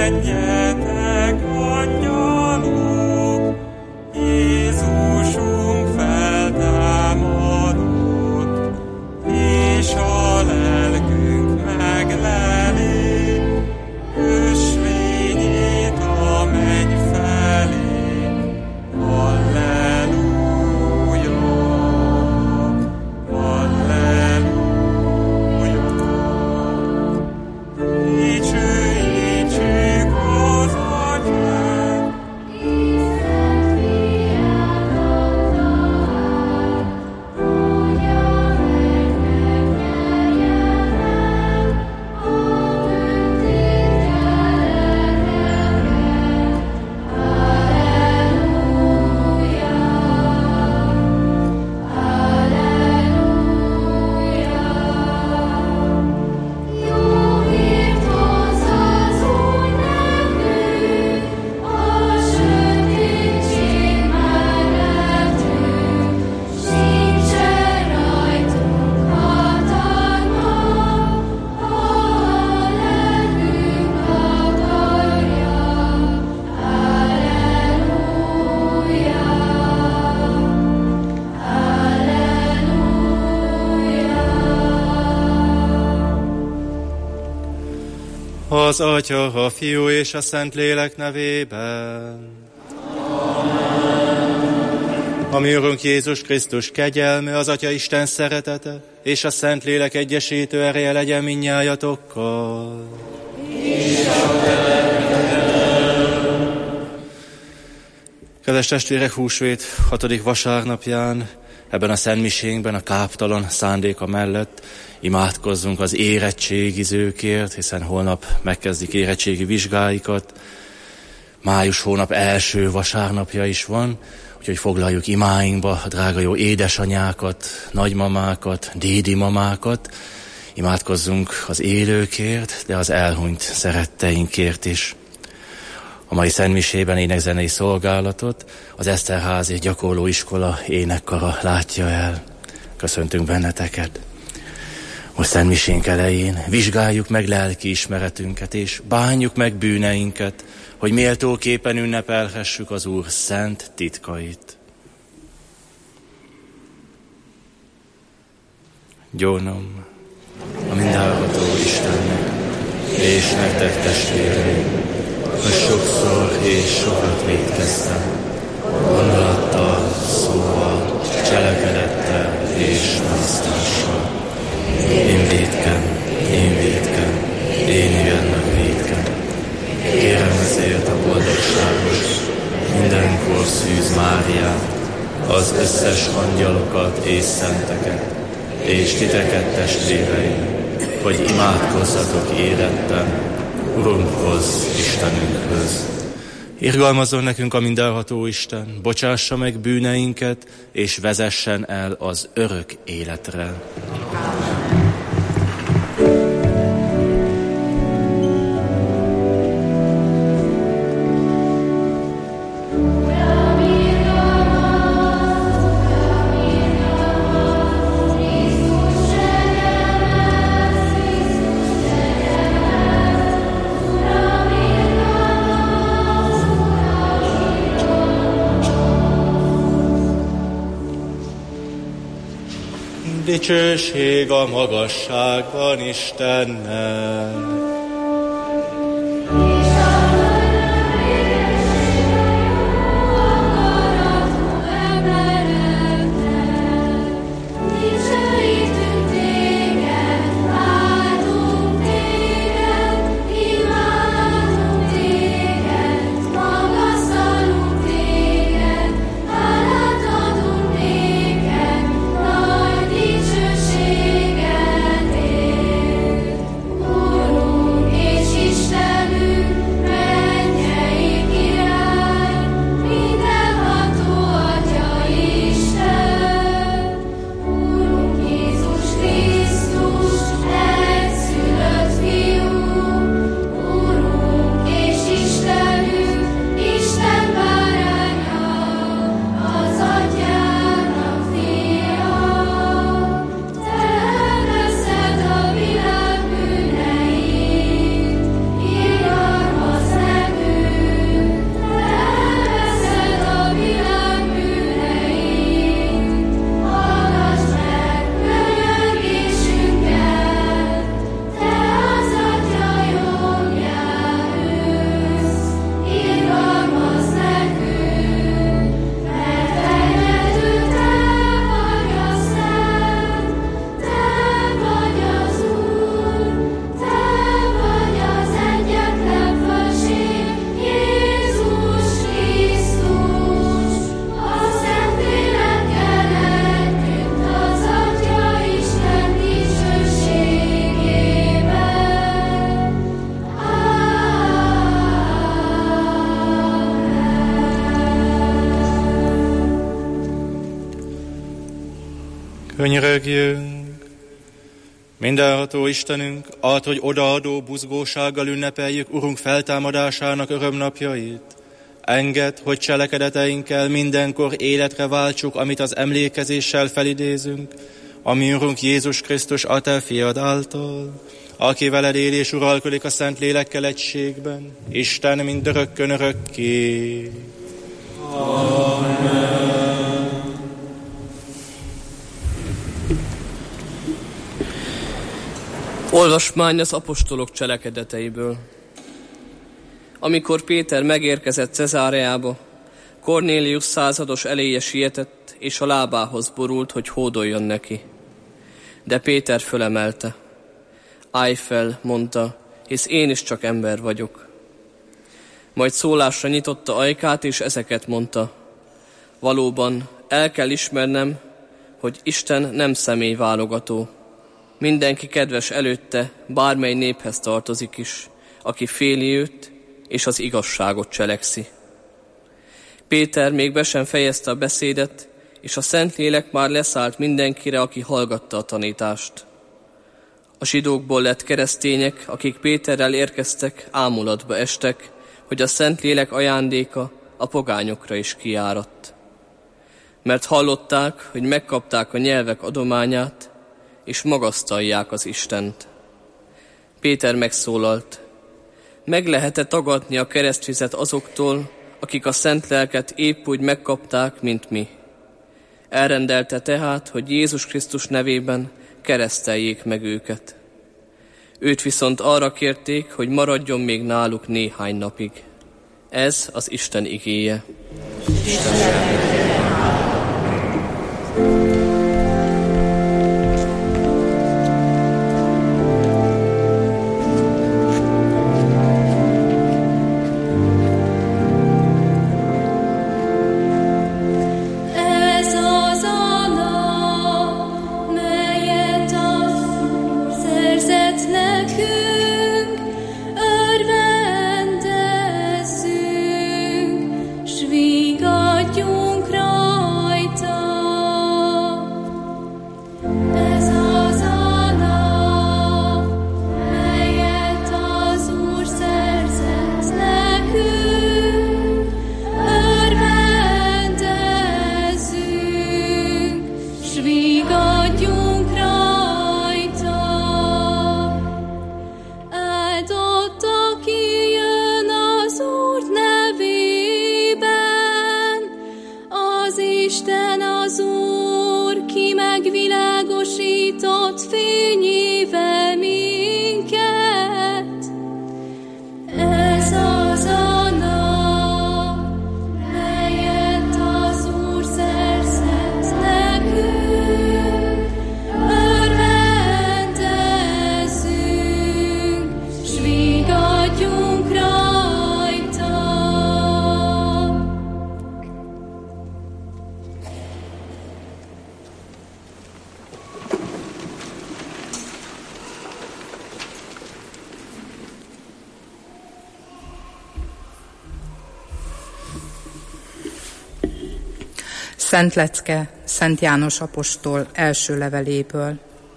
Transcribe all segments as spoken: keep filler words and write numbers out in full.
Menjetek, angyalok, Jézusunk feltámadott, és a lelkünk megleli, ösvényét a menny felé. Halleluja, halleluja. Dicsőítsük az Atyát, az Atya, a Fiú és a Szentlélek nevében. A mi Urunk Jézus Krisztus kegyelme, az Atya Isten szeretete és a Szentlélek egyesítő ereje legyen mindnyájatokkal. Kedves testvérek, húsvét hatodik vasárnapján, ebben a szentmisénkben a káptalan szándéka mellett imádkozzunk az érettségizőkért, hiszen holnap megkezdik érettségi vizsgáikat. Május hónap első vasárnapja is van, úgyhogy foglaljuk imáinkba a drága jó édesanyákat, nagymamákat, dédimamákat. Imádkozzunk az élőkért, de az elhunyt szeretteinkért is. A mai szentmisében énekzenei szolgálatot az Eszterházi Gyakorlóiskola énekkara látja el. Köszöntünk benneteket! Most szentmisénk elején vizsgáljuk meg lelki ismeretünket, és bánjuk meg bűneinket, hogy méltóképpen ünnepelhessük az Úr szent titkait. Gyónom a mindenható Istennek, és nektek testvéreim, hogy sokszor és sokat vétkeztem, gondolattal, szóval, cselekedettel és választással. Én vétkem, én vétkem, én igen meg vétkem. Kérem ezért a boldogságos, mindenkor szűz Máriát, az összes angyalokat és szenteket, és titeket testvéreim, hogy imádkozzatok éretten Urunkhoz, Istenünkhöz. Irgalmazzon nekünk a mindenható Isten, bocsássa meg bűneinket, és vezessen el az örök életre. Dicsőség a magasságban Istennek. Urunk, Könyörögjünk! Mindenható Istenünk, ad, hogy odaadó buzgósággal ünnepeljük Urunk feltámadásának örömnapjait. Engedd, hogy cselekedeteinkkel mindenkor életre váltsuk, amit az emlékezéssel felidézünk, ami Urunk Jézus Krisztus a te fiad által, aki veled él és uralkodik a Szent Lélekkel egységben, Isten mindörökkön örökké. Amen. Olvasmány az apostolok cselekedeteiből. Amikor Péter megérkezett Cezáreába, Kornélius százados eléje sietett, és a lábához borult, hogy hódoljon neki. De Péter fölemelte. Állj fel, mondta, hisz én is csak ember vagyok. Majd szólásra nyitotta ajkát, és ezeket mondta. Valóban el kell ismernem, hogy Isten nem személyválogató. Mindenki kedves előtte, bármely néphez tartozik is, aki féli őt, és az igazságot cselekszi. Péter még be sem fejezte a beszédet, és a Szentlélek már leszállt mindenkire, aki hallgatta a tanítást. A zsidókból lett keresztények, akik Péterrel érkeztek, ámulatba estek, hogy a Szentlélek ajándéka a pogányokra is kiáradt. Mert hallották, hogy megkapták a nyelvek adományát, és magasztalják az Istent. Péter megszólalt. Meg lehet-e tagadni a keresztvizet azoktól, akik a szent lelket épp úgy megkapták, mint mi? Elrendelte tehát, hogy Jézus Krisztus nevében kereszteljék meg őket. Őt viszont arra kérték, hogy maradjon még náluk néhány napig. Ez az Isten igéje. Szent lecke Szent János apostol első leveléből.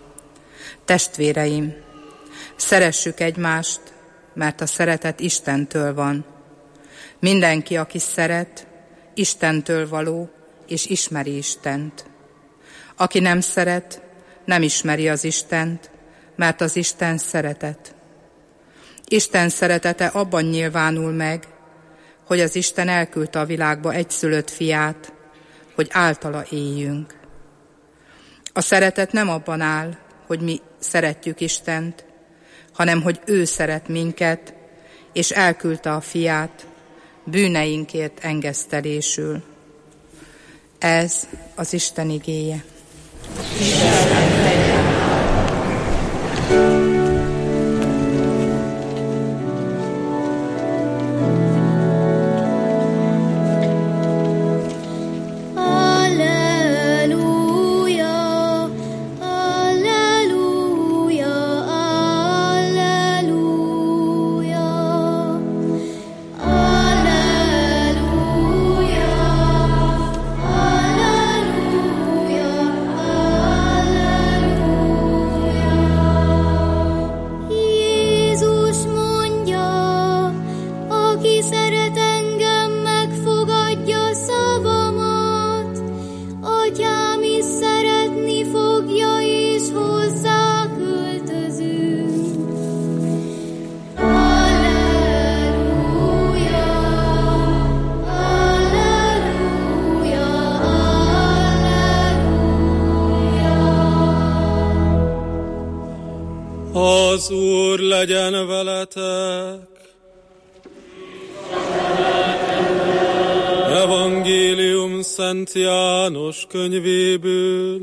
Testvéreim, szeressük egymást, mert a szeretet Istentől van. Mindenki, aki szeret, Istentől való, és ismeri Istent. Aki nem szeret, nem ismeri az Istent, mert az Isten szeretet. Isten szeretete abban nyilvánul meg, hogy az Isten elküldte a világba egyszülött fiát, hogy általa éljünk. A szeretet nem abban áll, hogy mi szeretjük Istent, hanem hogy ő szeret minket, és elküldte a fiát bűneinkért engesztelésül. Ez az Isten igéje. Alleluia, alleluia, alleluia. legyen veletek. Evangélium Szent János könyvéből.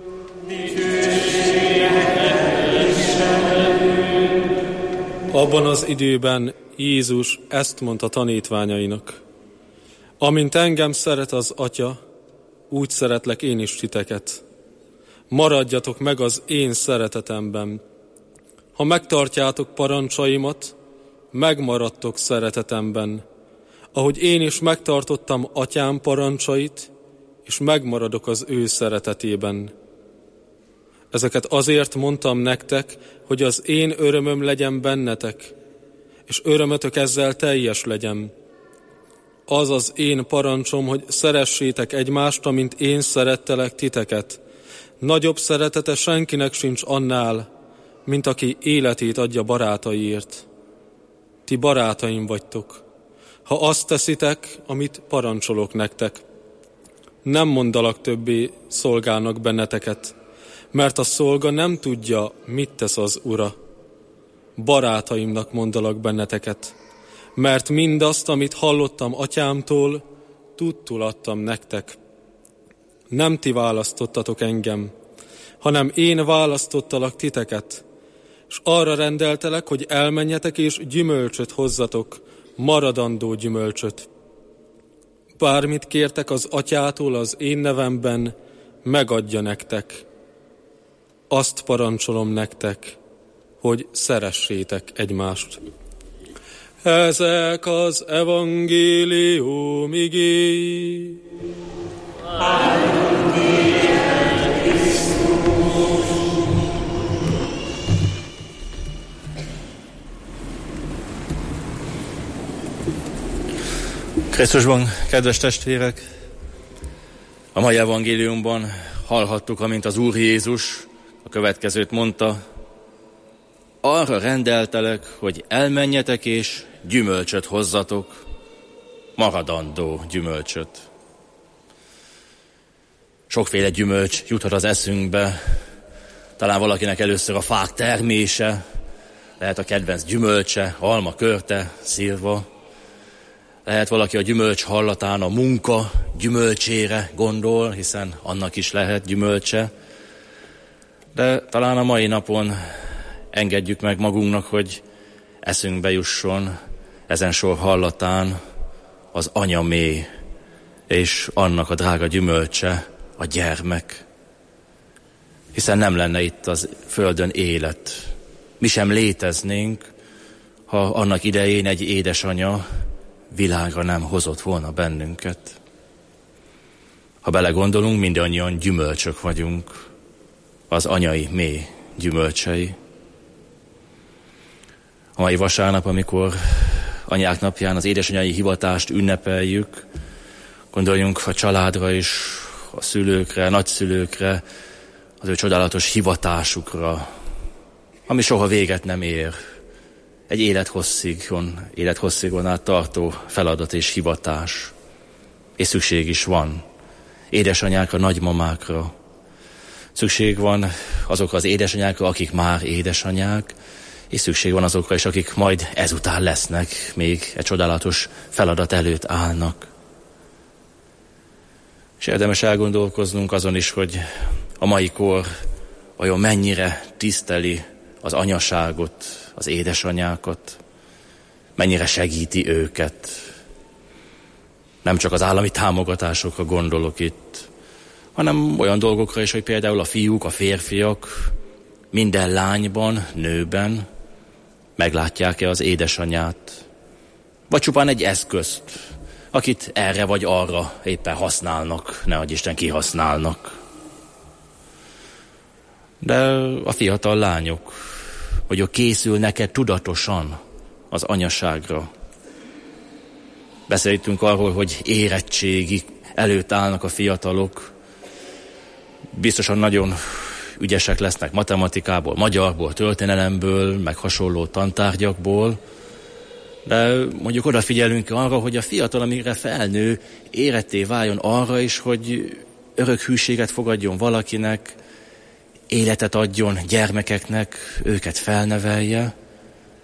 Abban az időben Jézus ezt mondta tanítványainak: amint engem szeret az Atya, úgy szeretlek én is titeket. Maradjatok meg az én szeretetemben. Ha megtartjátok parancsaimat, megmaradtok szeretetemben, ahogy én is megtartottam Atyám parancsait, és megmaradok az ő szeretetében. Ezeket azért mondtam nektek, hogy az én örömöm legyen bennetek, és örömötök ezzel teljes legyen. Az az én parancsom, hogy szeressétek egymást, amint én szerettelek titeket. Nagyobb szeretete senkinek sincs annál, mint aki életét adja barátaiért. Ti barátaim vagytok, ha azt teszitek, amit parancsolok nektek. Nem mondalak többé szolgálnak benneteket, mert a szolga nem tudja, mit tesz az ura. Barátaimnak mondalak benneteket, mert mindazt, amit hallottam Atyámtól, tudtul adtam nektek. Nem ti választottatok engem, hanem én választottalak titeket, és arra rendeltelek, hogy elmenjetek és gyümölcsöt hozzatok, maradandó gyümölcsöt. Bármit kértek az Atyától az én nevemben, megadja nektek. Azt parancsolom nektek, hogy szeressétek egymást. Ezek az evangélium igéi. Krisztusban, kedves testvérek, a mai evangéliumban hallhattuk, amint az Úr Jézus a következőt mondta: arra rendeltelek, hogy elmenjetek és gyümölcsöt hozzatok, maradandó gyümölcsöt. Sokféle gyümölcs juthat az eszünkbe, talán valakinek először a fák termése, lehet a kedvenc gyümölcse, alma, körte, szilva. Lehet valaki a gyümölcs hallatán a munka gyümölcsére gondol, hiszen annak is lehet gyümölcse. De talán a mai napon engedjük meg magunknak, hogy eszünkbe jusson ezen sor hallatán az anya mély, és annak a drága gyümölcse a gyermek. Hiszen nem lenne itt az földön élet. Mi sem léteznénk, ha annak idején egy édesanya világra nem hozott volna bennünket. Ha belegondolunk, mindannyian gyümölcsök vagyunk, az anyai mély gyümölcsei. A mai vasárnap, amikor anyák napján az édesanyai hivatást ünnepeljük, gondoljunk a családra is, a szülőkre, nagyszülőkre, az ő csodálatos hivatásukra, ami soha véget nem ér. Egy élethosszigon, élethosszigon át tartó feladat és hivatás. És szükség is van édesanyákra, nagymamákra. Szükség van azokra az édesanyákra, akik már édesanyák, és szükség van azokra is, akik majd ezután lesznek, még egy csodálatos feladat előtt állnak. És érdemes elgondolkoznunk azon is, hogy a mai kor vajon mennyire tiszteli az anyaságot, az édesanyákat, mennyire segíti őket. Nem csak az állami támogatásokra gondolok itt, hanem olyan dolgokra is, hogy például a fiúk, a férfiak minden lányban, nőben meglátják-e az édesanyát, vagy csupán egy eszközt, akit erre vagy arra éppen használnak, nehogy Isten kihasználnak. De a fiatal lányok, hogy ők készülnek-e tudatosan az anyaságra. Beszéltünk arról, hogy érettségi előtt állnak a fiatalok, biztosan nagyon ügyesek lesznek matematikából, magyarból, történelemből, meg hasonló tantárgyakból, de mondjuk odafigyelünk arra, hogy a fiatal, amire felnő, éretté váljon arra is, hogy örök hűséget fogadjon valakinek, életet adjon gyermekeknek, őket felnevelje,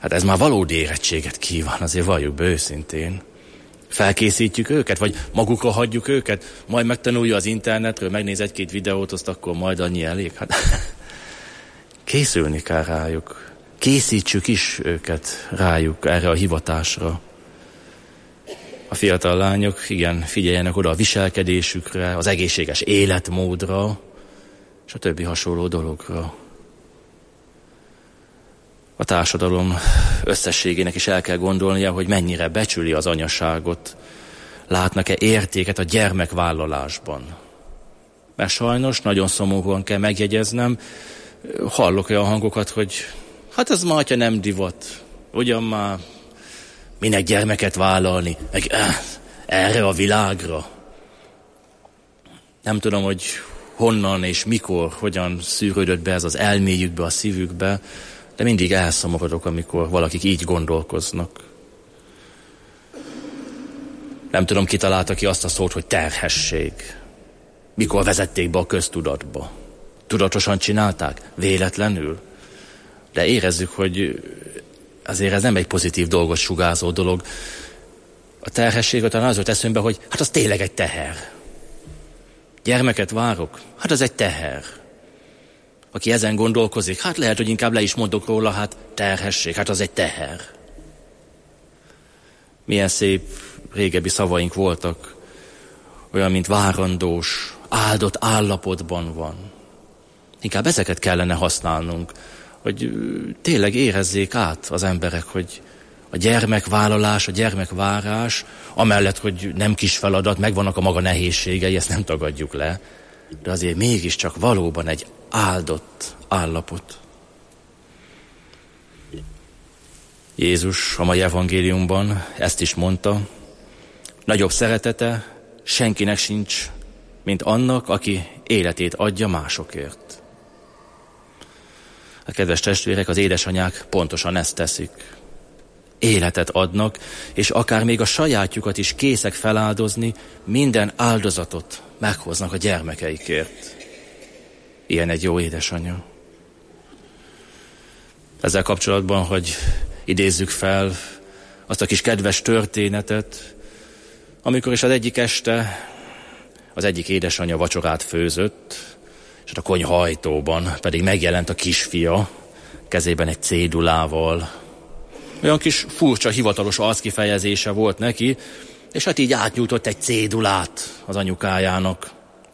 Hát ez már valódi érettséget kíván, azért valljuk be őszintén. Felkészítjük őket, vagy magukra hagyjuk őket, majd megtanulja az internetről, megnéz egy-két videót, azt akkor majd annyi elég. Hát készülni kell rájuk. Készítsük is őket rájuk, erre a hivatásra. A fiatal lányok, igen, figyeljenek oda a viselkedésükre, az egészséges életmódra, és a többi hasonló dologra. A társadalom összességének is el kell gondolnia, hogy mennyire becsüli az anyaságot. Látnak-e értéket a gyermekvállalásban? Mert sajnos nagyon szomorúan kell megjegyeznem, hallok olyan hangokat, hogy hát ez ma, atya, nem divat. Ugyan már minek gyermeket vállalni, meg erre a világra. Nem tudom, hogy honnan és mikor, hogyan szűrődött be ez az elméjükbe, a szívükbe, de mindig elszomorodok, amikor valakik így gondolkoznak. Nem tudom, ki találta ki azt a szót, hogy terhesség. Mikor vezették be a köztudatba? Tudatosan csinálták? Véletlenül? De érezzük, hogy azért ez nem egy pozitív dolgot sugárzó dolog. A terhességről talán az jut eszünkbe, hogy hát az tényleg egy teher. Gyermeket várok? Hát az egy teher. Aki ezen gondolkozik, hát lehet, hogy inkább le is mondok róla, hát terhesség, hát az egy teher. Milyen szép régebbi szavaink voltak, olyan, mint várandós, áldott állapotban van. Inkább ezeket kellene használnunk, hogy tényleg érezzék át az emberek, hogy a gyermekvállalás, a gyermekvárás, amellett, hogy nem kis feladat, megvannak a maga nehézségei, ezt nem tagadjuk le, de azért mégiscsak valóban egy áldott állapot. Jézus a mai evangéliumban ezt is mondta, nagyobb szeretete senkinek sincs, mint annak, aki életét adja másokért. A kedves testvérek, az édesanyák pontosan ezt teszik. Életet adnak, és akár még a sajátjukat is készek feláldozni, minden áldozatot meghoznak a gyermekeikért. Ilyen egy jó édesanya. Ezzel kapcsolatban, hogy idézzük fel azt a kis kedves történetet, amikor is az egyik este az egyik édesanyja vacsorát főzött, és a konyhajtóban pedig megjelent a kisfia, kezében egy cédulával. Olyan kis furcsa, hivatalos arckifejezése volt neki, és hát így átnyújtott egy cédulát az anyukájának.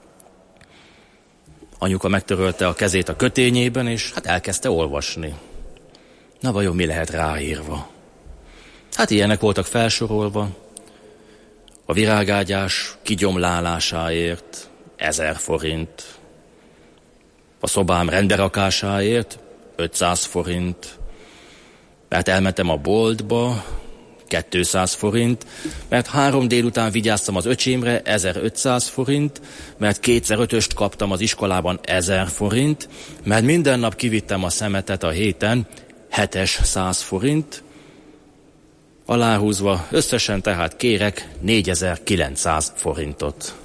Anyuka megtörölte a kezét a kötényében, és hát elkezdte olvasni. Na vajon mi lehet ráírva? Hát ilyenek voltak felsorolva. A virágágyás kigyomlálásáért ezer forint. A szobám rendberakásáért ötszáz forint. Mert elmentem a boltba, kétszáz forint, mert három délután vigyáztam az öcsémre, ezerötszáz forint, mert kétszer ötöst kaptam az iskolában, ezer forint, mert minden nap kivittem a szemetet a héten, hétszáz forint, aláhúzva összesen tehát kérek négyezer-kilencszáz forintot.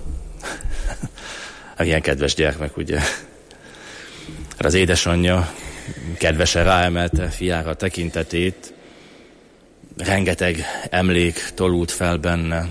Ilyen kedves gyermek, ugye? Az édesanyja kedvesen ráemelte fiára tekintetét, rengeteg emlék tolult fel benne.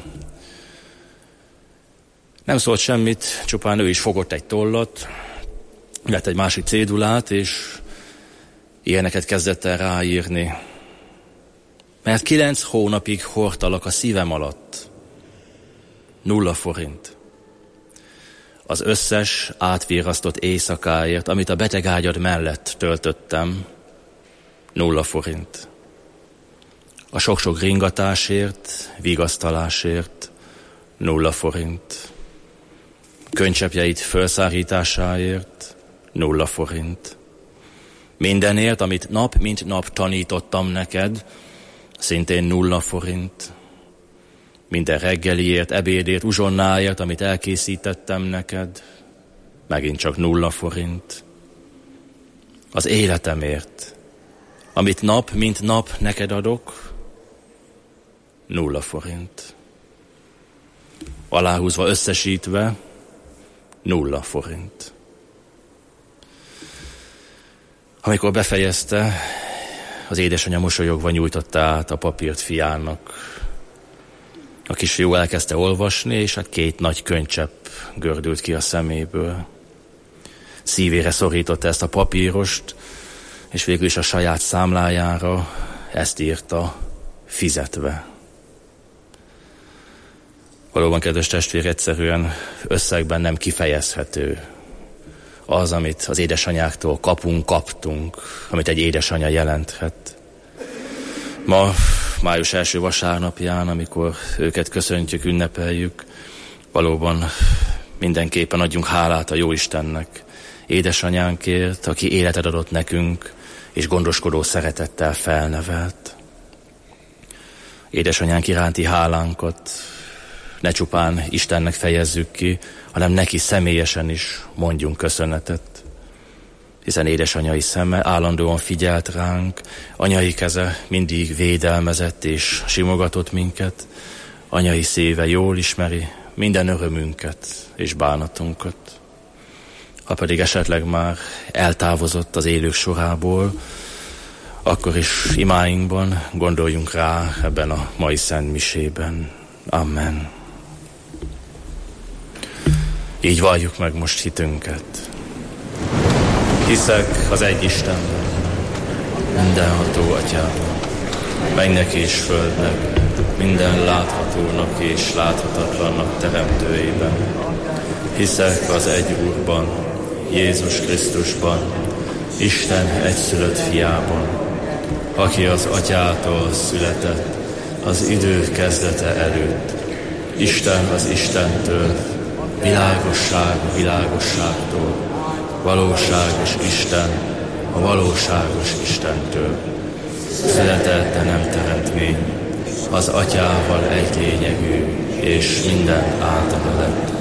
Nem szólt semmit, csupán ő is fogott egy tollat, vett egy másik cédulát, és ilyeneket kezdett el ráírni. Mert kilenc hónapig hordtalak a szívem alatt. Nulla forint. Az összes átvírasztott éjszakáért, amit a betegágyad mellett töltöttem, nulla forint. A sok-sok ringatásért, vigasztalásért, nulla forint. Könycsepjeit felszárításáért, nulla forint. Mindenért, amit nap mint nap tanítottam neked, szintén nulla forint. Minden reggeliért, ebédért, uzsonnáért, amit elkészítettem neked, megint csak nulla forint. Az életemért, amit nap mint nap neked adok, nulla forint. Aláhúzva, összesítve, nulla forint. Amikor befejezte, az édesanyja mosolyogva nyújtotta át a papírt fiának. A kisfiú elkezdte olvasni, és hát két nagy könycsepp gördült ki a szeméből. Szívére szorította ezt a papírost, és végül is a saját számlájára ezt írta: fizetve. Valóban, kedves testvér, egyszerűen összegben nem kifejezhető az, amit az édesanyáktól kapunk, kaptunk, amit egy édesanyja jelenthet. Ma, május első vasárnapján, amikor őket köszöntjük, ünnepeljük, valóban mindenképpen adjunk hálát a Jóistennek, édesanyánkért, aki életet adott nekünk, és gondoskodó szeretettel felnevelt. Édesanyánk iránti hálánkat ne csupán Istennek fejezzük ki, hanem neki személyesen is mondjunk köszönetet. Hiszen édesanyai szeme állandóan figyelt ránk, anyai keze mindig védelmezett és simogatott minket, anyai szíve jól ismeri minden örömünket és bánatunkat. Ha pedig esetleg már eltávozott az élők sorából, akkor is imáinkban gondoljunk rá ebben a mai szentmisében. Amen. Így valljuk meg most hitünket. Hiszek az egy Istenben, mindenható Atyában, mennek és földnek, minden láthatónak és láthatatlannak teremtőjében. Hiszek az egy Úrban, Jézus Krisztusban, Isten egyszülött fiában, aki az Atyától született az idő kezdete előtt. Isten az Istentől, világosság a világosságtól, valóságos Isten a valóságos Istentől. Született, de nem teremtmény, az Atyával egy lényegű, és minden általa lett.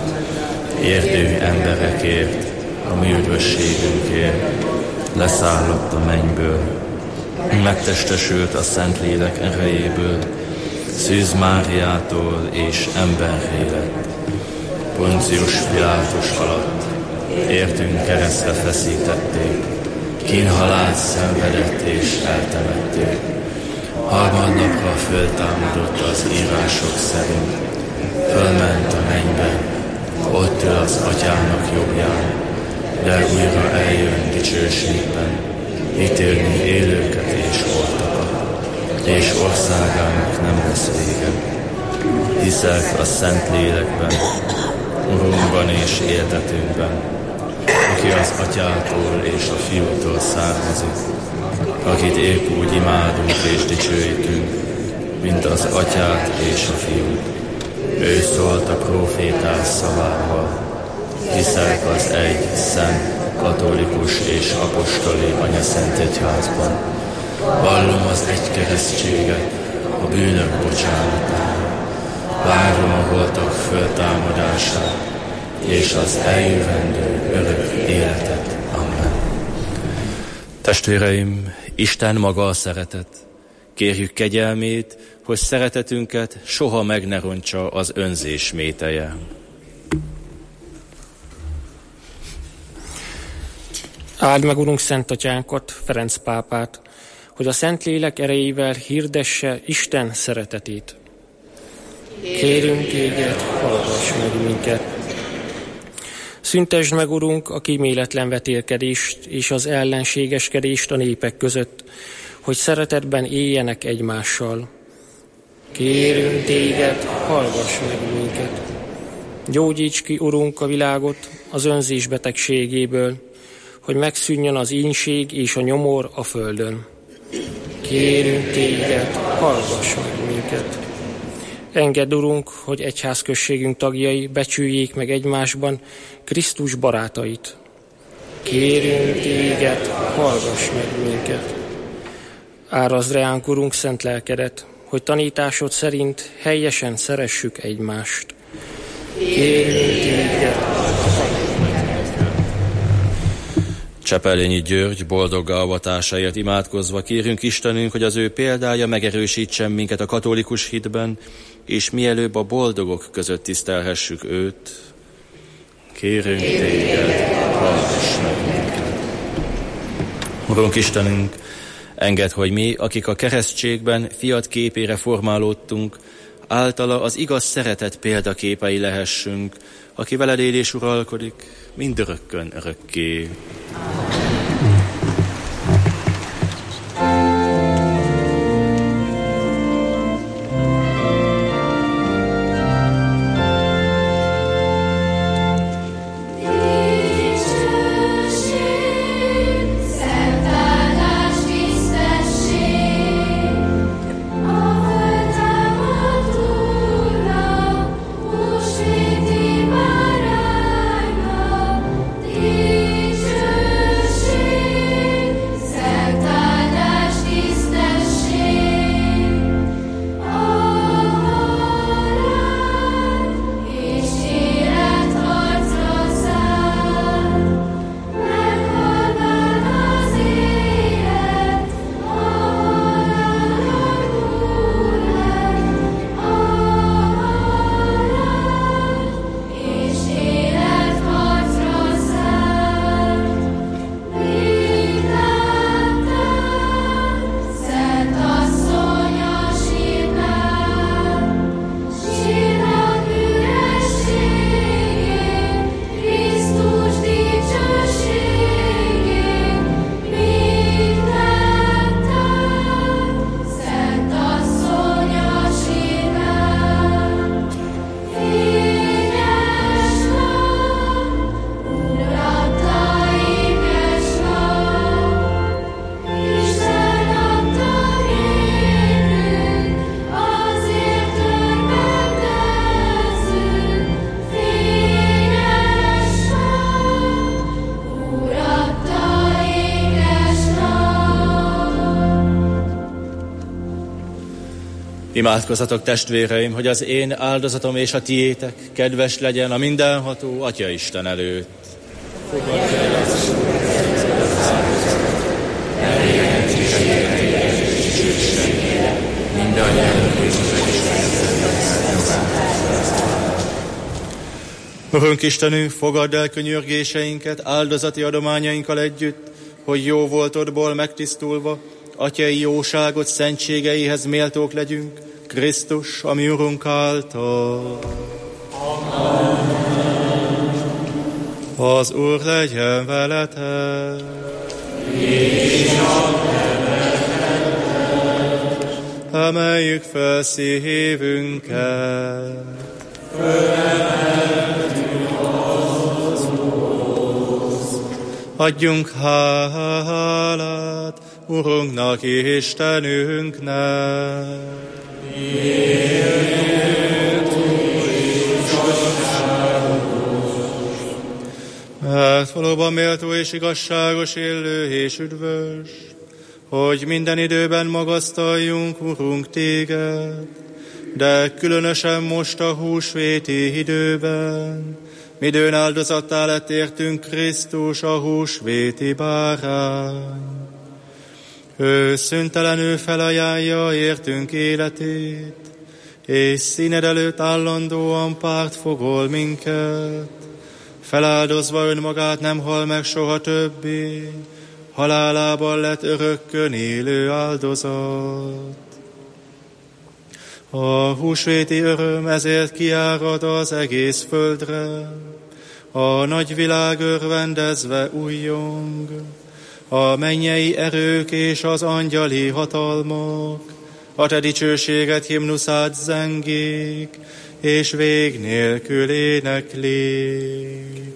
Értő emberekért, a mi üdvösségünkért leszállott a mennyből, megtestesült a Szentlélek erejéből, Szűz Máriától és emberré lett. Poncius Pilátus alatt értünk keresztre feszítették, kínhalált szenvedett és eltemették. Harmadnapra föltámadott az írások szerint, fölment a mennybe, ott ül az Atyának jobbján, de újra eljön dicsőségben, ítélni élőket és holtakat, és országának nem lesz vége. Hiszek a Szentlélekben, Urunkban és éltetünkben, aki az Atyától és a Fiútól származik, akit épp úgy imádunk és dicsőítünk, mint az Atyát és a Fiút. Ő szólt a prófétás szavával. Hiszek az egy szent, katolikus és apostoli anyaszent egyházban. Vallom az egy keresztséget, a bűnök bocsánatára. Várom a holtak föltámadását, és az eljövendő örök életet. Amen. Testvéreim, Isten maga a szeretet. Kérjük kegyelmét, hogy szeretetünket soha meg ne rontsa az önzés méteje. Áld meg, Urunk, Szent Atyánkat, Ferenc pápát, hogy a Szentlélek erejével hirdesse Isten szeretetét. Kérünk téged, hallgass meg minket. Szüntesd meg, Urunk, a kíméletlen vetélkedést és az ellenségeskedést a népek között, hogy szeretetben éljenek egymással. Kérünk téged, hallgass meg minket. Gyógyíts ki, Urunk, a világot az önzés betegségéből, hogy megszűnjön az ínség és a nyomor a földön. Kérünk téged, hallgass meg minket. Engedd, Urunk, hogy egyházközségünk tagjai becsüljék meg egymásban Krisztus barátait. Kérünk téged, hallgass meg minket. Árazd reánk, Urunk, szent lelkedet, hogy tanításod szerint helyesen szeressük egymást. Kérünk téged, Csepelényi György boldoggá avatásáért imádkozva kérünk Istenünk, hogy az ő példája megerősítsen minket a katolikus hitben, és mielőbb a boldogok között tisztelhessük őt. Kérünk téged, hallgass meg minket. Urunk Istenünk, Engedd, hogy mi, akik a keresztségben fiat képére formálódtunk, általa az igaz szeretet példaképei lehessünk, aki veled él és uralkodik, mindörökkön örökké. Imádkozzatok, testvéreim, hogy az én áldozatom és a tiétek kedves legyen a mindenható Atya Isten előtt. Urunk Istenünk, fogadd el könyörgéseinket áldozati adományainkkal együtt, hogy jó voltodból megtisztulva, Atyai jóságot szentségeihez méltók legyünk, Krisztus, a mi Urunk által. Amen. Az Úr legyen veletek. És a emeljük fel szívünket. Fölemeltünk az Úrhoz. Adjunk hálát Urunknak, Istenünknek. Mert valóban méltó és igazságos, élő és üdvös, hogy minden időben magasztaljunk, Urunk, téged, de különösen most a húsvéti időben, midőn áldozattá lett értünk Krisztus, a húsvéti bárány. Ő szüntelenül felajánlja értünk életét, és színed előtt állandóan párt fogol minket, feláldozva önmagát nem hal meg soha többé, halálában lett örökkön élő áldozat. A húsvéti öröm ezért kiárad az egész földre, a nagy világ örvendezve újjong, a mennyei erők és az angyali hatalmak, a te dicsőséget himnuszát zengik, és vég nélkül éneklik.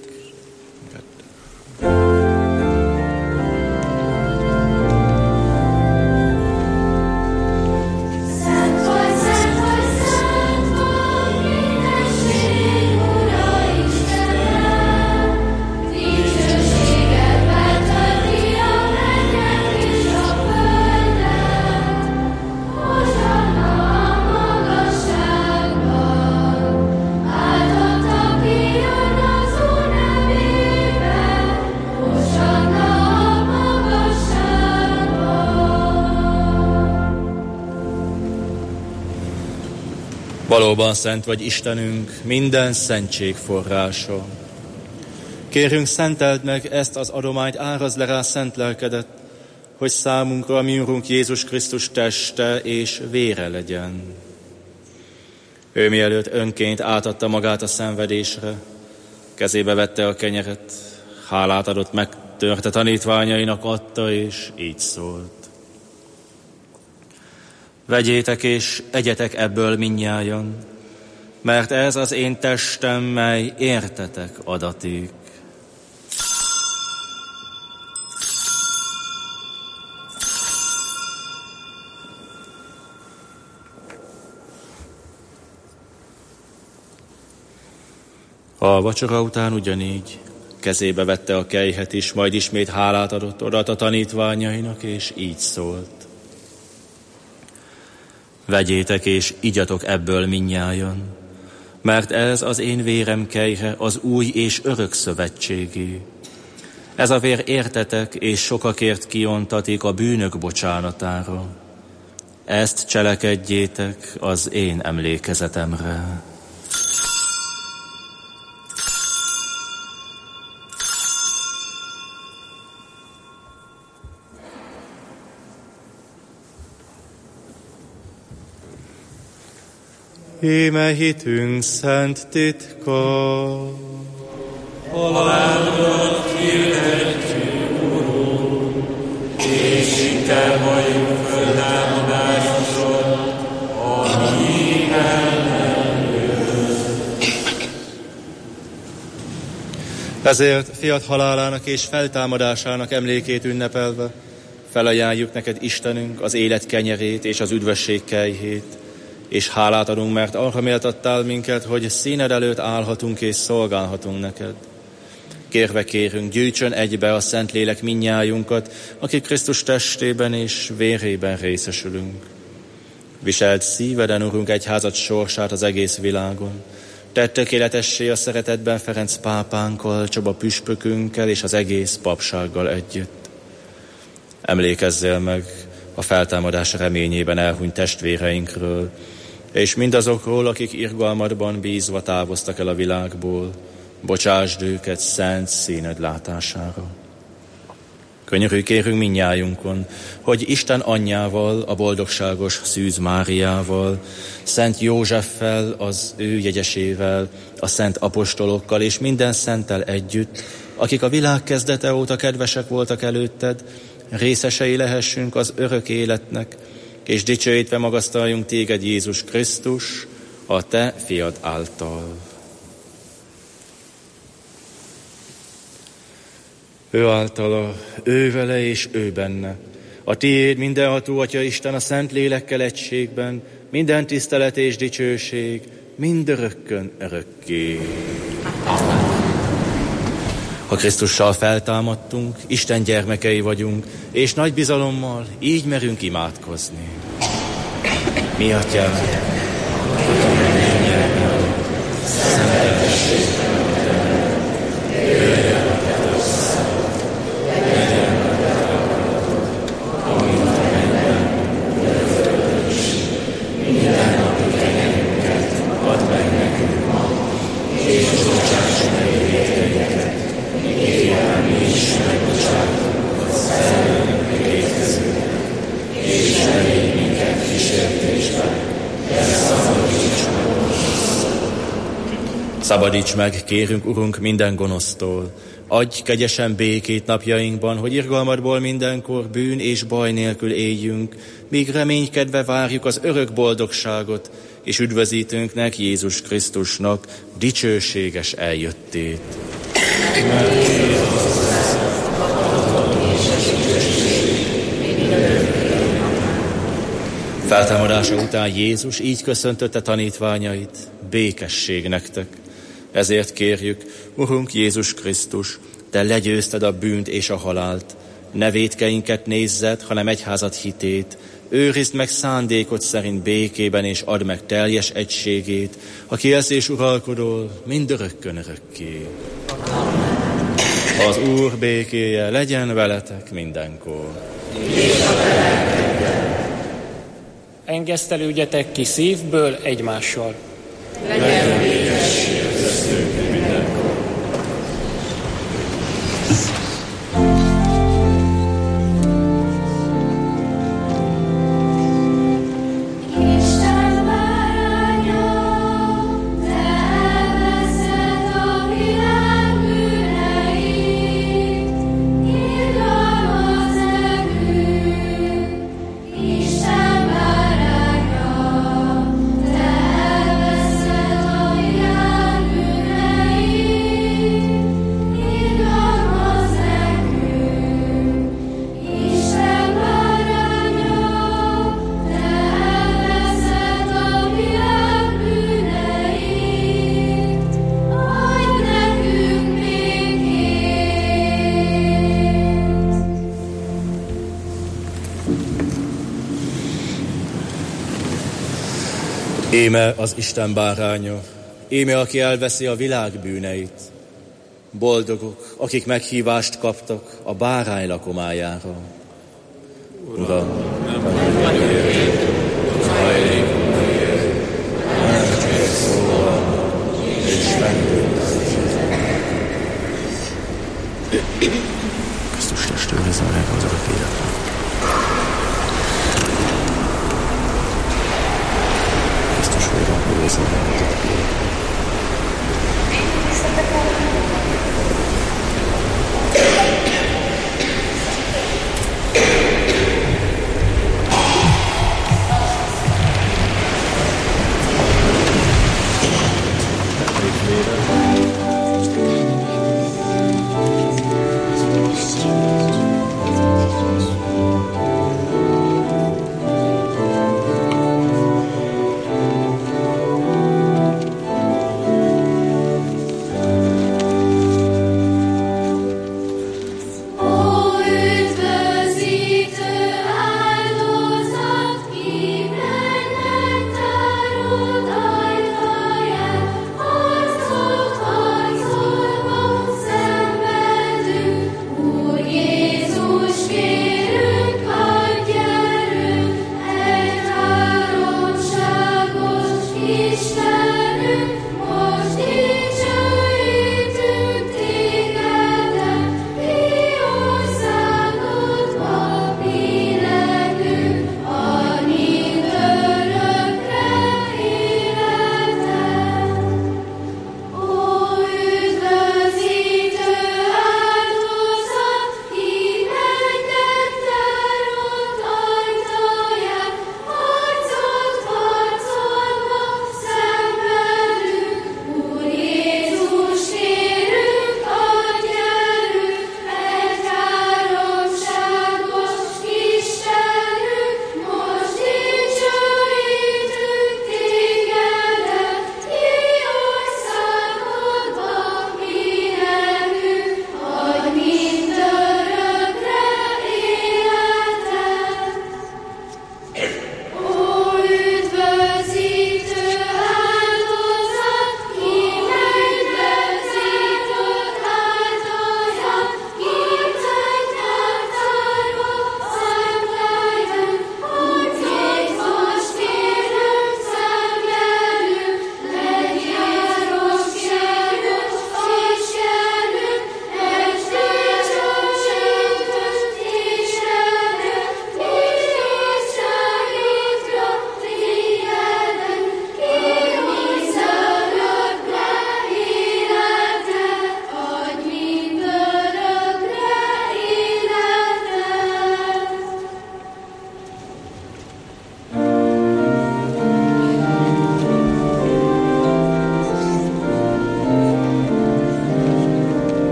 Valóban szent vagy Istenünk, minden szentség forrása. Kérünk, szenteld meg ezt az adományt, árazd le rá szent lelkedet, hogy számunkra a mi Urunk Jézus Krisztus teste és vére legyen. Ő mielőtt önként átadta magát a szenvedésre, kezébe vette a kenyeret, hálát adott, megtörte, tanítványainak adta, és így szólt. Vegyétek és egyetek ebből mindnyájan, mert ez az én testem, mely értetek adatik. A vacsora után ugyanígy kezébe vette a kelyhet is, majd ismét hálát adott oda a tanítványainak, és így szólt. Vegyétek és igyatok ebből mindnyájan, mert ez az én vérem kelyhe, az új és örök szövetségé. Ez a vér értetek és sokakért kiontatik a bűnök bocsánatára. Ezt cselekedjétek az én emlékezetemre. Íme hitünk szent titka. Halálodat hirdetjük, Urunk, és hittel vagyunk föltámadásod, ami ellen jössz. Ezért fiat halálának és feltámadásának emlékét ünnepelve felajánljuk neked, Istenünk, az élet kenyerét és az üdvösség kelyhét, és hálát adunk, mert arra méltattál minket, hogy színed előtt állhatunk és szolgálhatunk neked. Kérve kérünk, gyűjtsön egybe a Szentlélek mindnyájunkat, akik Krisztus testében és vérében részesülünk. Viselt szíveden, Urunk, egyházad sorsát az egész világon. Tedd tökéletessé a szeretetben Ferenc pápánkkal, Csaba püspökünkkel és az egész papsággal együtt. Emlékezzél meg a feltámadás reményében elhunyt testvéreinkről, és mindazokról, akik irgalmadban bízva távoztak el a világból, bocsásd őket szent színed látására. Könyörülj kérünk mindnyájunkon, hogy Isten anyjával, a boldogságos Szűz Máriával, Szent Józseffel, az ő jegyesével, a szent apostolokkal és minden szenttel együtt, akik a világ kezdete óta kedvesek voltak előtted, részesei lehessünk az örök életnek, és dicsőítve magasztaljunk téged, Jézus Krisztus, a te fiad által. Ő általa, ő vele és ő benne. A tiéd mindenható Atya Isten a szent lélekkel egységben, minden tisztelet és dicsőség, mindörökkön örökké. Amen. Ha Krisztussal feltámadtunk, Isten gyermekei vagyunk, és nagy bizalommal így merünk imádkozni. Mi Atyám, szabadíts meg, kérünk, Urunk, minden gonosztól. Adj kegyesen békét napjainkban, hogy irgalmadból mindenkor bűn és baj nélkül éljünk, míg reménykedve várjuk az örök boldogságot, és üdvözítőnknek, Jézus Krisztusnak dicsőséges eljöttét. Feltámadása után Jézus így köszöntötte tanítványait: békesség nektek. Ezért kérjük, Urunk Jézus Krisztus, te legyőzted a bűnt és a halált. Ne vétkeinket nézzed, hanem egyházad hitét. Őrizd meg szándékod szerint békében, és add meg teljes egységét, aki élsz és uralkodol mindörökkön örökké. Az Úr békéje legyen veletek mindenkor. Engesztelődjetek ki szívből egymással. Legyen békesség köztünk mindenkor. Éme az Isten báránya, éme, aki elveszi a világ bűneit. Boldogok, akik meghívást kaptak a bárány lakomájára. Uram, nem vagyok érvény, hogy hajlékomért, nem csak szóval, és Krisztus testőrizem meg az örök életben. Krisztus végre őrizem meg az örök életben.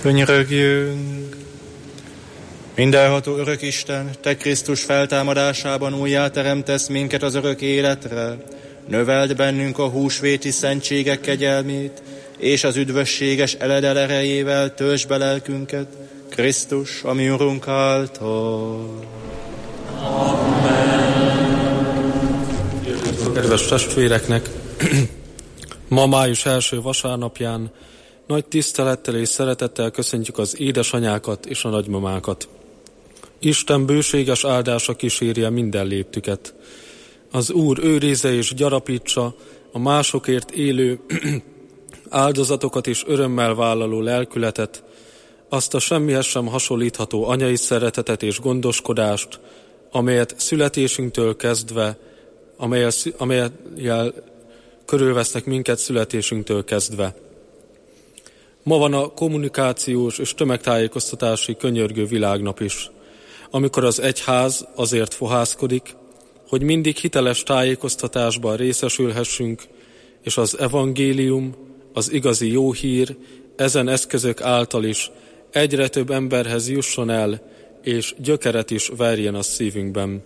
Könyörögjünk! Mindenható örök Isten, Te Krisztus feltámadásában újjáteremtesz minket az örök életre, növeld bennünk a húsvéti szentségek kegyelmét, és az üdvösséges eledel erejével töltsd be lelkünket, Krisztus, a mi Urunk által. Kedves testvéreknek, ma május első vasárnapján nagy tisztelettel és szeretettel köszöntjük az édesanyákat és a nagymamákat. Isten bőséges áldása kísérje minden léptüket. Az Úr őrizze és gyarapítsa a másokért élő áldozatokat és örömmel vállaló lelkületet, azt a semmihez sem hasonlítható anyai szeretetet és gondoskodást, amelyet születésünktől kezdve, amelyel, amelyel körülvesznek minket születésünktől kezdve. Ma van a kommunikációs és tömegtájékoztatási könyörgő világnap is, amikor az egyház azért fohászkodik, hogy mindig hiteles tájékoztatásban részesülhessünk, és az evangélium, az igazi jó hír ezen eszközök által is egyre több emberhez jusson el, és gyökeret is verjen a szívünkben.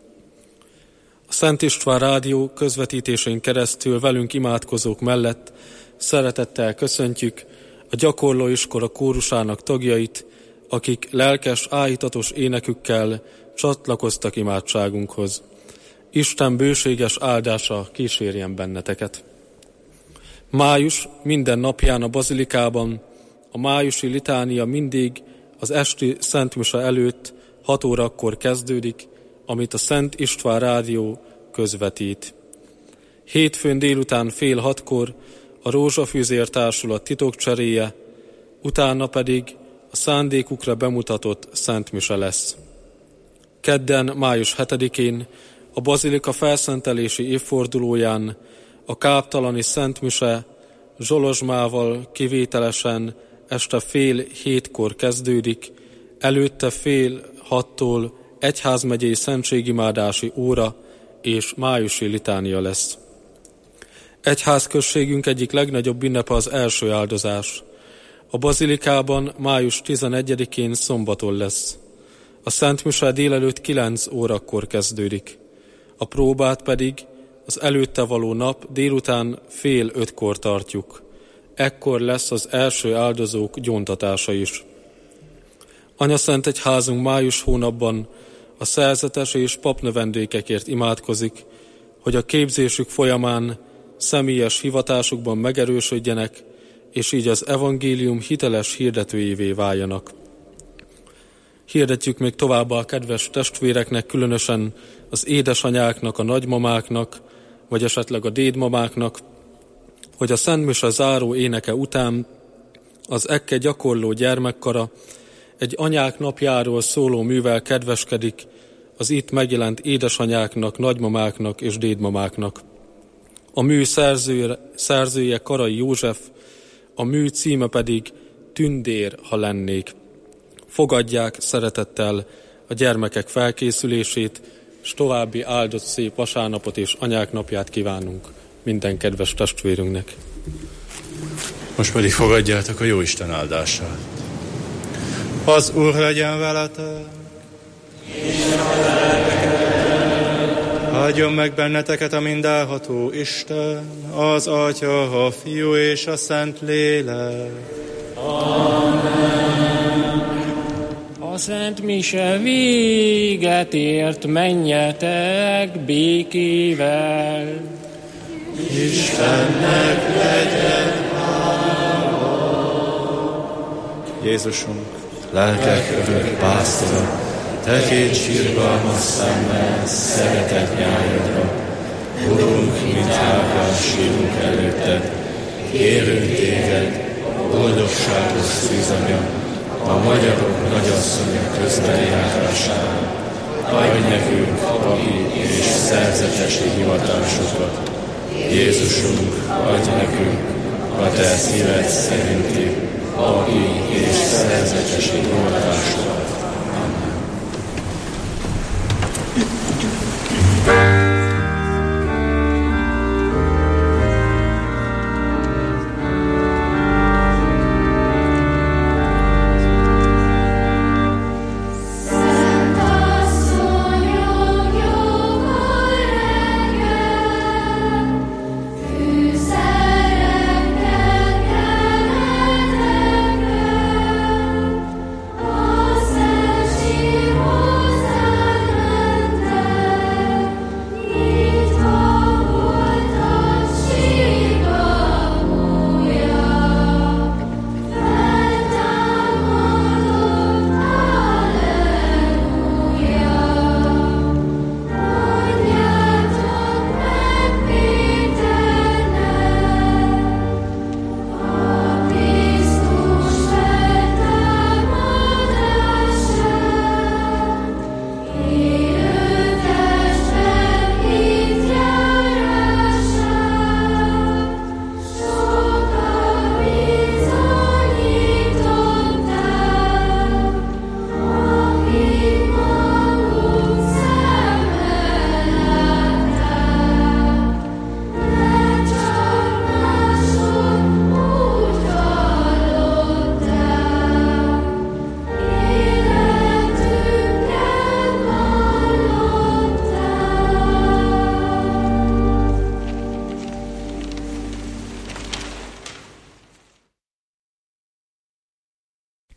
A Szent István Rádió közvetítésén keresztül velünk imádkozók mellett szeretettel köszöntjük a gyakorlóiskola kórusának tagjait, akik lelkes, áhítatos énekükkel csatlakoztak imádságunkhoz. Isten bőséges áldása kísérjen benneteket. Május minden napján a bazilikában a májusi litánia mindig az esti szentmise előtt hat órakor kezdődik, amit a Szent István Rádió közvetít. Hétfőn délután fél hatkor a Rózsafűzér Társulat titokcseréje, utána pedig a szándékukra bemutatott szentmise lesz. Kedden, május hetedikén a bazilika felszentelési évfordulóján a káptalani szentmise zsolozsmával kivételesen este fél hétkor kezdődik, előtte fél hattól egyházmegyei szentségimádási óra és májusi litánia lesz. Egyházközségünk egyik legnagyobb ünnepe az első áldozás. A bazilikában május tizenegyedikén szombaton lesz. A szentmise délelőtt kilenc órakor kezdődik. A próbát pedig az előtte való nap délután fél ötkor tartjuk. Ekkor lesz az első áldozók gyóntatása is. Anyaszent Egyházunk május hónapban a szerzetes és papnövendékekért imádkozik, hogy a képzésük folyamán személyes hivatásukban megerősödjenek, és így az evangélium hiteles hirdetőjévé váljanak. Hirdetjük még továbbá a kedves testvéreknek, különösen az édesanyáknak, a nagymamáknak, vagy esetleg a dédmamáknak, hogy a szentmise záró éneke után az Ekke gyakorló gyermekkara egy anyák napjáról szóló művel kedveskedik az itt megjelent édesanyáknak, nagymamáknak és dédmamáknak. A mű szerzője, szerzője Karai József, a mű címe pedig Tündér, ha lennék. Fogadják szeretettel a gyermekek felkészülését, és további áldott szép vasárnapot és anyák napját kívánunk minden kedves testvérünknek. Most pedig fogadjátok a Jóisten áldását. Az Úr legyen veletek, áldjon meg benneteket a mindenható Isten, az Atya, a Fiú és a Szent Lélek. A Szent Mise véget ért, menjetek békével. Istennek legyen hála. Jézusunk, lelkek örök pásztora, tekint sírgalmas szemmel szeretett nyájadra. Urunk, mint ágán sírunk előtted, kérünk téged, boldogságos szűzanya, a magyarok nagyasszonya közbeli járására. Adj nekünk papi és szerzetesi hivatásokat. Jézusunk, adj nekünk a te szíved szerinti papi és szerzetesi hivatásokat.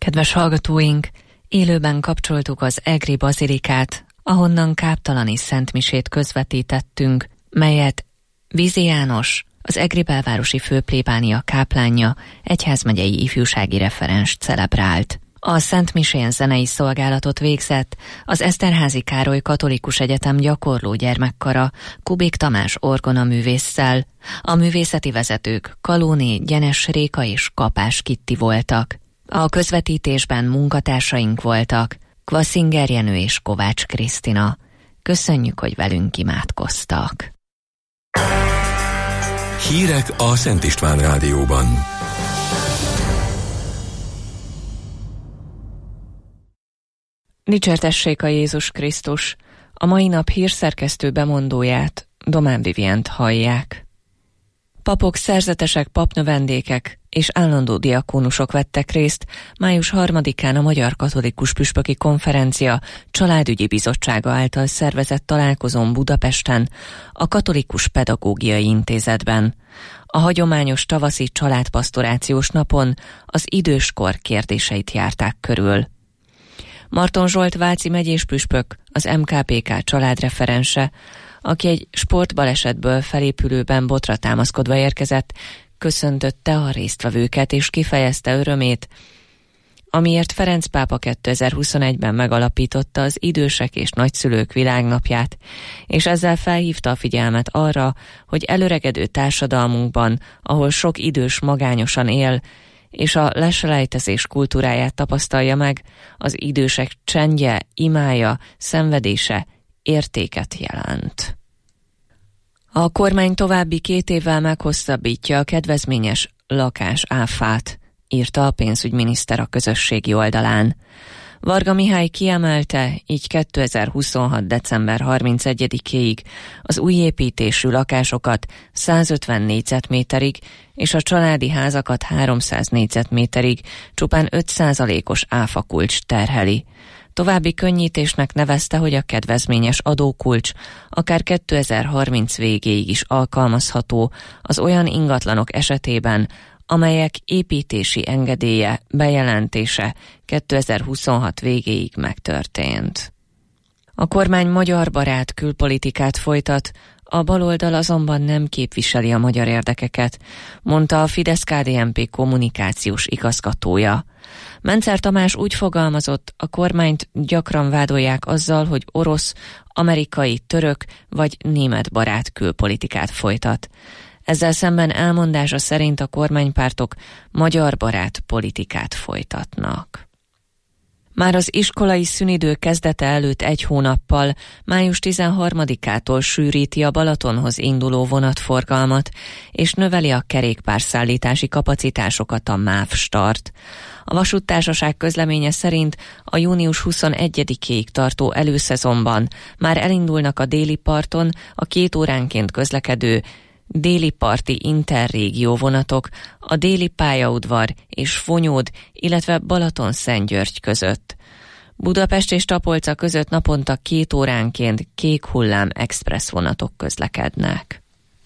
Kedves hallgatóink, élőben kapcsoltuk az egri bazilikát, ahonnan káptalani szentmisét közvetítettünk, melyet Vízi János, az egri belvárosi főplébánia káplánja, egyházmegyei ifjúsági referens celebrált. A szentmisén zenei szolgálatot végzett az Eszterházy Károly Katolikus Egyetem gyakorló gyermekkara Kubik Tamás orgonaművésszel. A művészeti vezetők Kalóné, Gyenes Réka és Kapás Kitti voltak. A közvetítésben munkatársaink voltak Kvaszinger Jenő és Kovács Krisztina. Köszönjük, hogy velünk imádkoztak. Hírek a Szent István Rádióban. Dicsértessék a Jézus Krisztus! A mai nap hírszerkesztő bemondóját, Domán Vivient hallják. Papok, szerzetesek, papnövendékek és állandó diakónusok vettek részt május harmadikán a Magyar Katolikus Püspöki Konferencia Családügyi Bizottsága által szervezett találkozón Budapesten, a Katolikus Pedagógiai Intézetben. A hagyományos tavaszi családpasztorációs napon az időskor kérdéseit járták körül. Marton Zsolt váci megyéspüspök, az em ká pé ká családreferense, aki egy sportbalesetből felépülőben botra támaszkodva érkezett, köszöntötte a résztvevőket és kifejezte örömét, amiért Ferenc pápa kétezer-huszonegyben megalapította az idősek és nagyszülők világnapját, és ezzel felhívta a figyelmet arra, hogy előregedő társadalmunkban, ahol sok idős magányosan él, és a leselejtezés kultúráját tapasztalja meg, az idősek csendje, imája, szenvedése értéket jelent. A kormány további két évvel meghosszabbítja a kedvezményes lakásáfát, írta a pénzügyminiszter a közösségi oldalán. Varga Mihály kiemelte, így kétezer-huszonhat. december harmincegyedikéig az új építésű lakásokat százötven négyzetméterig és a családi házakat háromszáz négyzetméterig csupán öt százalékos áfakulcs terheli. További könnyítésnek nevezte, hogy a kedvezményes adókulcs akár kétezer-harminc végéig is alkalmazható az olyan ingatlanok esetében, amelyek építési engedélye, bejelentése kétezer-huszonhat végéig megtörtént. A kormány magyarbarát külpolitikát folytat, a baloldal azonban nem képviseli a magyar érdekeket, mondta a Fidesz-ká dé en pé kommunikációs igazgatója. Mencer Tamás úgy fogalmazott, a kormányt gyakran vádolják azzal, hogy orosz, amerikai, török vagy német barát külpolitikát folytat. Ezzel szemben elmondása szerint a kormánypártok magyar barát politikát folytatnak. Már az iskolai szünidő kezdete előtt egy hónappal, május tizenharmadikától sűríti a Balatonhoz induló vonatforgalmat, és növeli a kerékpárszállítási kapacitásokat a MÁV Start. A vasúttársaság közleménye szerint a június huszonegyedikéig tartó előszezonban már elindulnak a déli parton a két óránként közlekedő déli parti interrégió vonatok a déli pályaudvar és Fonyód, illetve Balatonszentgyörgy között. Budapest és Tapolca között naponta két óránként kék hullám express vonatok közlekednek.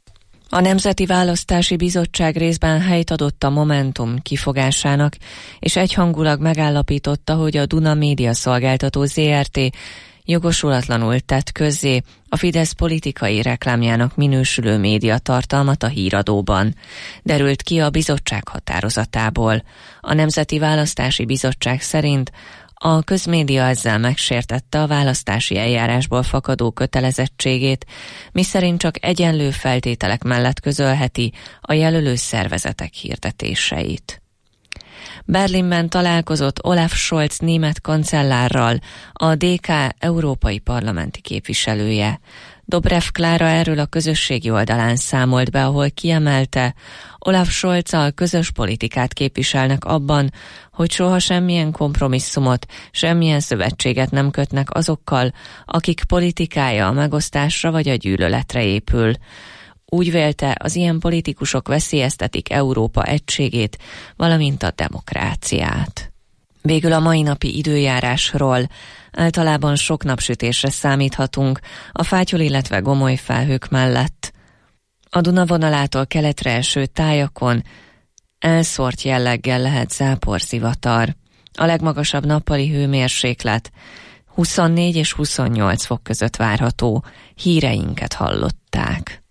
A Nemzeti Választási Bizottság részben helyt adott a Momentum kifogásának, és egyhangulag megállapította, hogy a Duna Média Szolgáltató zé er té jogosulatlanul tett közzé a Fidesz politikai reklámjának minősülő médiatartalmat a híradóban. Derült ki a bizottság határozatából. A Nemzeti Választási Bizottság szerint a közmédia ezzel megsértette a választási eljárásból fakadó kötelezettségét, miszerint csak egyenlő feltételek mellett közölheti a jelölő szervezetek hirdetéseit. Berlinben találkozott Olaf Scholz német kancellárral a dé ká európai parlamenti képviselője. Dobrev Klára erről a közösségi oldalán számolt be, ahol kiemelte, Olaf Scholzzal közös politikát képviselnek abban, hogy soha semmilyen kompromisszumot, semmilyen szövetséget nem kötnek azokkal, akik politikája a megosztásra vagy a gyűlöletre épül. Úgy vélte, az ilyen politikusok veszélyeztetik Európa egységét, valamint a demokráciát. Végül a mai napi időjárásról. Általában sok napsütésre számíthatunk, a fátyol, illetve gomoly felhők mellett. A Duna vonalától keletre eső tájakon elszórt jelleggel lehet záporzivatar. A legmagasabb nappali hőmérséklet huszonnégy és huszonnyolc fok között várható. Híreinket hallották.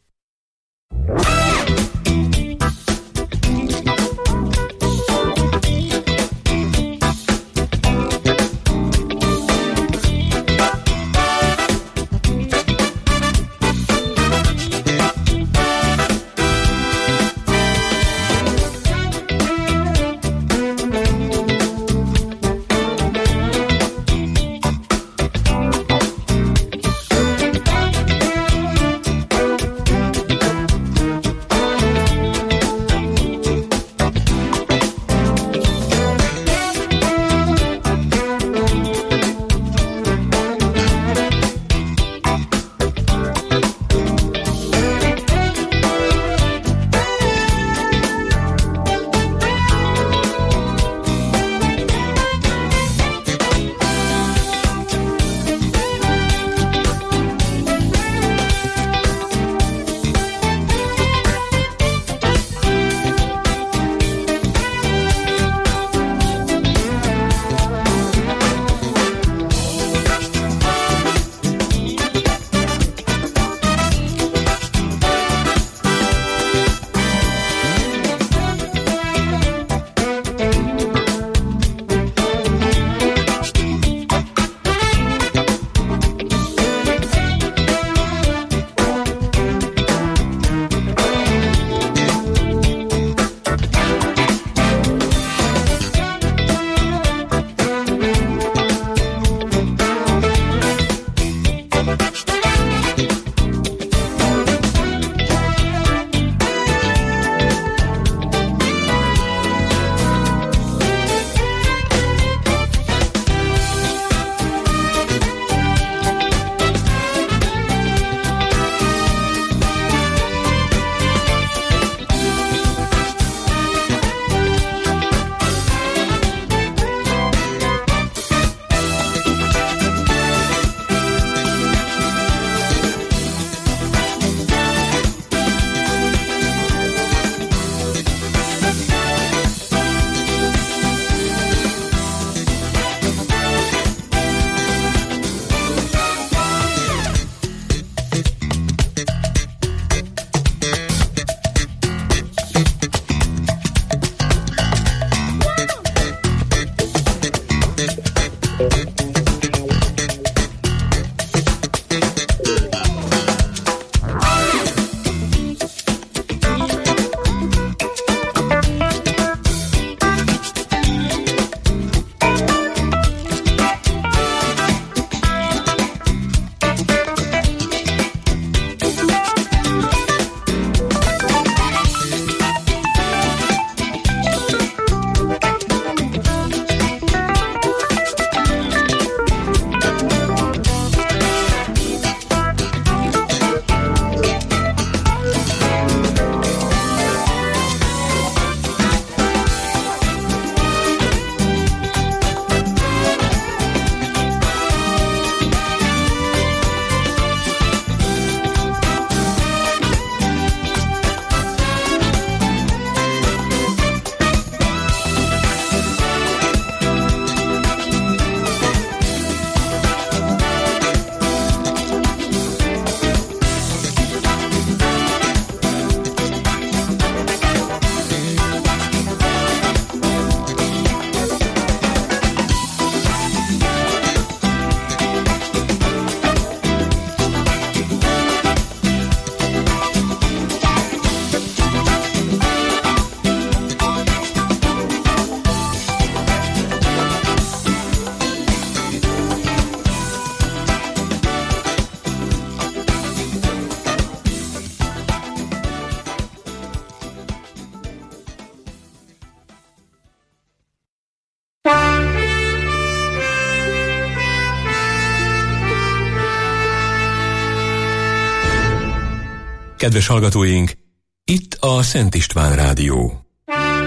Kedves hallgatóink, itt a Szent István Rádió.